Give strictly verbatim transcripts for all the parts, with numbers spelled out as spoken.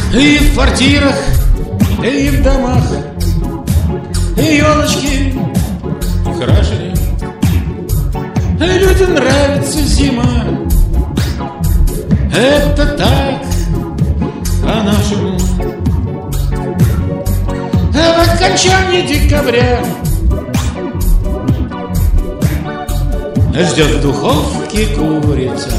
И в квартирах, и в домах, и елочки украшены. Людям нравится зима. Это так по-нашему. А в окончании декабря ждет в духовке курица.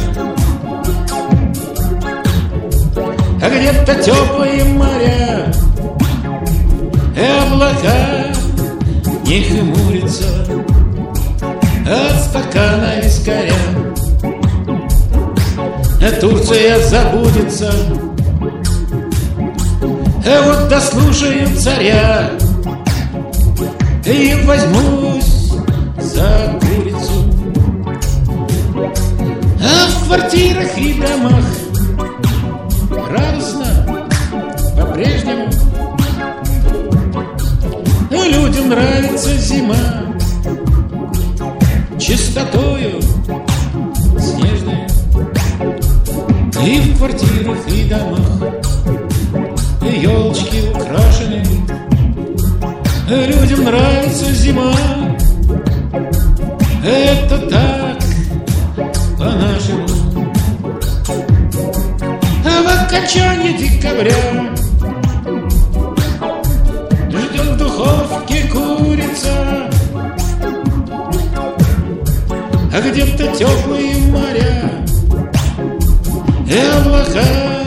А где-то теплые моря и облака не хмурятся от стакана вискаря. Турция забудется, а вот дослушаю царя и возьмусь за курицу. А в квартирах и домах радостно по-прежнему. Людям нравится зима чистотою снежной. И в квартирах и домах и елочки украшены. Людям нравится зима. Это так по-нашему. А в окончании декабря ждет в духовке курица. А где-то теплые моря и облака